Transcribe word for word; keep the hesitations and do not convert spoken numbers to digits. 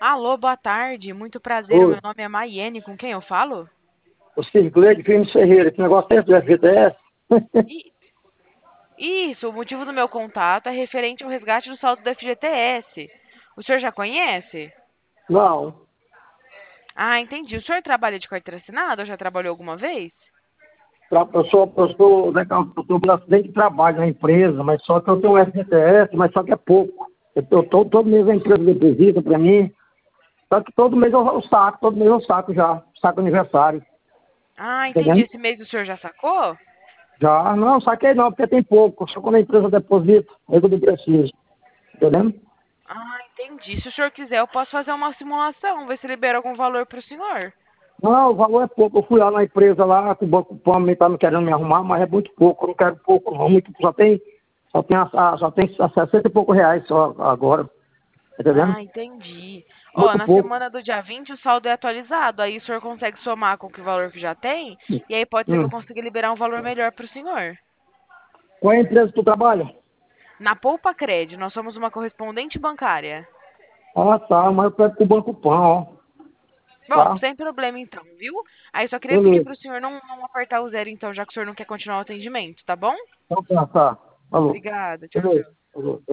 Alô, boa tarde. Muito prazer. O Oi, meu nome é Maiene. Com quem eu falo? o Cirgley de Firmes Ferreira, esse negócio tem do F G T S? I- Isso, o motivo do meu contato é referente ao resgate do saldo do F G T S. O senhor já conhece? Não, Ah, entendi. O senhor trabalha de carteira assinada ou já trabalhou alguma vez? tra- eu sou, eu sou, né, eu sou brasileiro de trabalho na empresa, mas só que eu tenho um F G T S, mas só que é pouco. Eu, eu tô, todo mês a empresa deposita para mim, só que todo mês eu, eu saco, todo mês eu saco já, saco aniversário, Ah, entendi. entendendo? Esse mês o senhor já sacou? Já, não, saquei não, porque tem pouco, só quando a empresa deposita, aí que eu preciso, entendendo? Ah, entendi. Se o senhor quiser, eu posso fazer uma simulação, ver se libera algum valor para o senhor. Não, o valor é pouco. Eu fui lá na empresa lá, que o Banco Pão está me querendo me arrumar, mas é muito pouco. Eu não quero pouco, não. Muito, só tem, só tem, a, a- só tem sessenta e poucos reais só agora. Tá entendendo? Ah, entendi. Ó, Muito na pouco. semana do dia vinte o saldo é atualizado. Aí o senhor consegue somar com o valor que já tem. E aí pode ser que eu Hum. consiga liberar um valor melhor para o senhor. Qual é a empresa que tu trabalha? Na Poupa Cred, nós somos uma correspondente bancária. Ah, tá, mas eu pego com o Banco Pão, ó. Bom, Tá? sem problema então, viu? Aí só queria pedir Beleza. para o senhor não, não apertar o zero então, já que o senhor não quer continuar o atendimento, tá bom? Então tá, tá. Falou. Obrigada. Tchau, Beleza. tchau. Falou.